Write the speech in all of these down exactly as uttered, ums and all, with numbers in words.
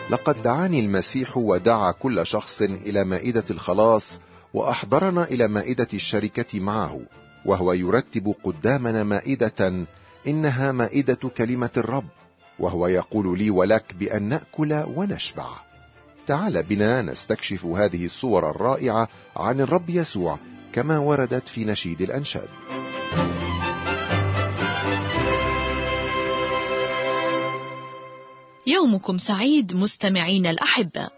لقد دعاني المسيح ودعا كل شخص إلى مائدة الخلاص، وأحضرنا إلى مائدة الشركة معه، وهو يرتب قدامنا مائدة إنها مائدة كلمة الرب، وهو يقول لي ولك بأن نأكل ونشبع. تعال بنا نستكشف هذه الصور الرائعة عن الرب يسوع كما وردت في نشيد الأنشاد. يومكم سعيد مستمعين الأحباء.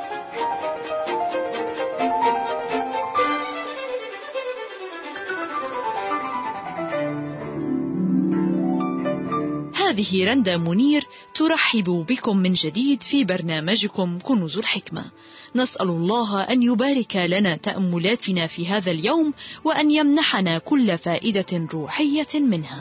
هذه رندا منير ترحب بكم من جديد في برنامجكم كنوز الحكمة. نسأل الله أن يبارك لنا تأملاتنا في هذا اليوم، وأن يمنحنا كل فائدة روحية منها.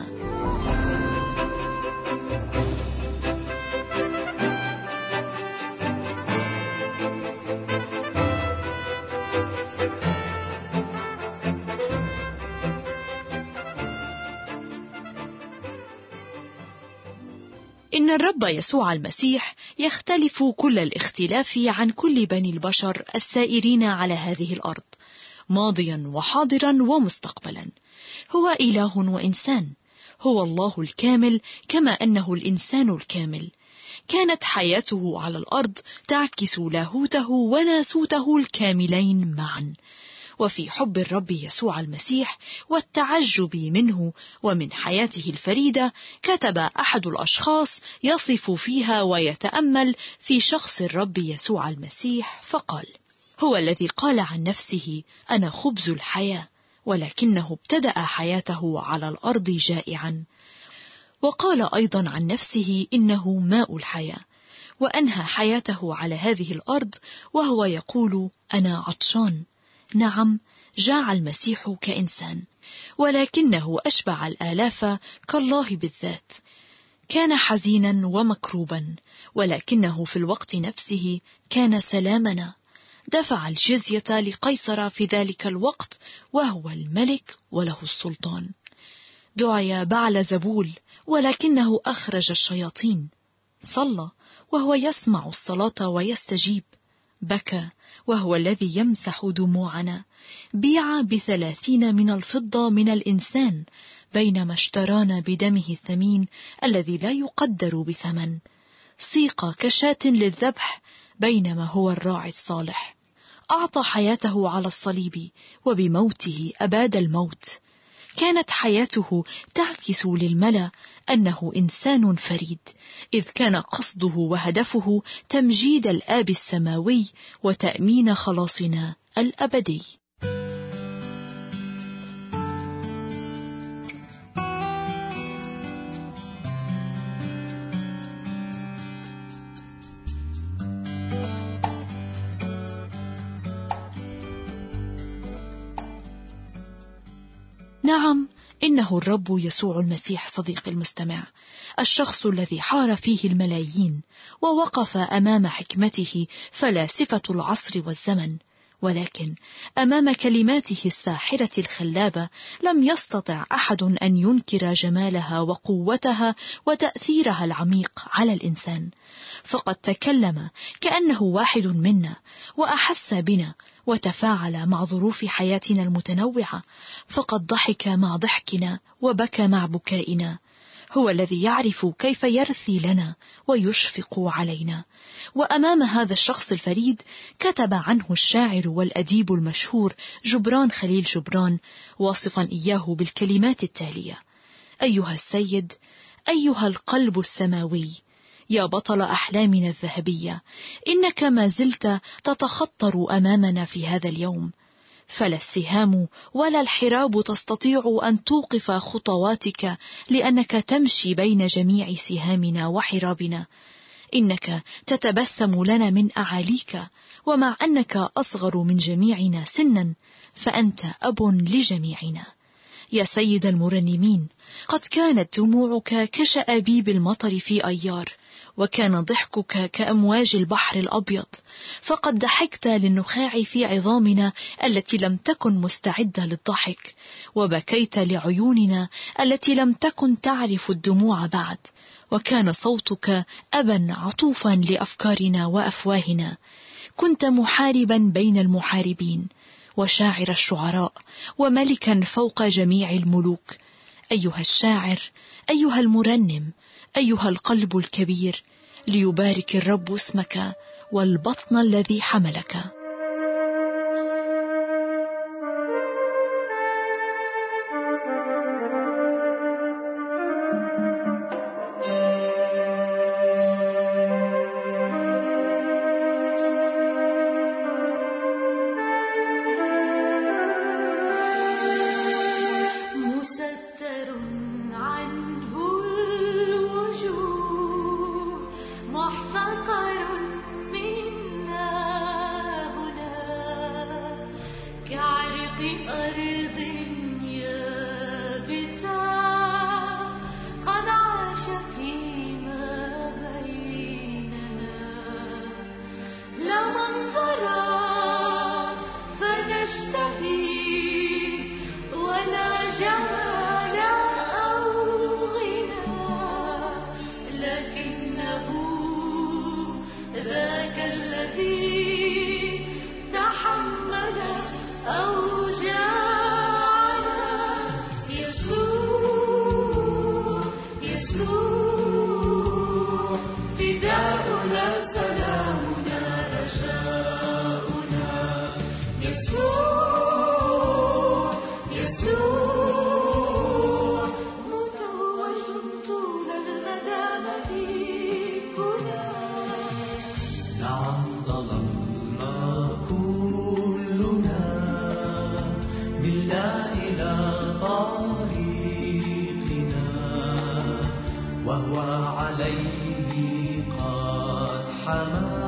إن الرب يسوع المسيح يختلف كل الاختلاف عن كل بني البشر السائرين على هذه الأرض، ماضيا وحاضرا ومستقبلا. هو إله وإنسان، هو الله الكامل كما أنه الإنسان الكامل. كانت حياته على الأرض تعكس لاهوته وناسوته الكاملين معا. وفي حب الرب يسوع المسيح والتعجب منه ومن حياته الفريدة، كتب أحد الأشخاص يصف فيها ويتأمل في شخص الرب يسوع المسيح فقال: هو الذي قال عن نفسه أنا خبز الحياة، ولكنه ابتدأ حياته على الأرض جائعا. وقال أيضا عن نفسه إنه ماء الحياة، وأنهى حياته على هذه الأرض وهو يقول أنا عطشان. نعم، جاع المسيح كإنسان، ولكنه أشبع الآلاف كالله بالذات. كان حزينا ومكروبا، ولكنه في الوقت نفسه كان سلامنا. دفع الجزية لقيصر في ذلك الوقت، وهو الملك وله السلطان. دعي بعل زبول، ولكنه أخرج الشياطين. صلى وهو يسمع الصلاة ويستجيب. بكى وهو الذي يمسح دموعنا. بيع بثلاثين من الفضة من الإنسان، بينما اشترانا بدمه الثمين الذي لا يقدر بثمن. سيق كشاة للذبح، بينما هو الراعي الصالح. أعطى حياته على الصليب، وبموته أباد الموت. كانت حياته تعكس للملا أنه إنسان فريد، إذ كان قصده وهدفه تمجيد الآب السماوي وتأمين خلاصنا الأبدي. نعم، إنه الرب يسوع المسيح صديق المستمع، الشخص الذي حار فيه الملايين ووقف أمام حكمته فلاسفة العصر والزمن، ولكن أمام كلماته الساحرة الخلابة لم يستطع أحد أن ينكر جمالها وقوتها وتأثيرها العميق على الإنسان. فقد تكلم كأنه واحد منا، وأحس بنا، وتفاعل مع ظروف حياتنا المتنوعة. فقد ضحك مع ضحكنا وبكى مع بكائنا. هو الذي يعرف كيف يرثي لنا ويشفق علينا. وأمام هذا الشخص الفريد كتب عنه الشاعر والأديب المشهور جبران خليل جبران، واصفا إياه بالكلمات التالية: أيها السيد، أيها القلب السماوي، يا بطل أحلامنا الذهبية، إنك ما زلت تتخطر أمامنا في هذا اليوم. فلا السهام ولا الحراب تستطيع أن توقف خطواتك، لأنك تمشي بين جميع سهامنا وحرابنا. إنك تتبسم لنا من أعاليك، ومع أنك أصغر من جميعنا سنا، فأنت أب لجميعنا. يا سيد المرنمين، قد كانت دموعك كشأبيب المطر في أيار، وكان ضحكك كأمواج البحر الأبيض، فقد ضحكت للنخاع في عظامنا التي لم تكن مستعدة للضحك، وبكيت لعيوننا التي لم تكن تعرف الدموع بعد، وكان صوتك أبا عطوفا لأفكارنا وأفواهنا. كنت محاربا بين المحاربين، وشاعر الشعراء، وملكا فوق جميع الملوك. أيها الشاعر، أيها المرنم، أيها القلب الكبير، ليبارك الرب اسمك والبطن الذي حملك. وهو عليه قد حمى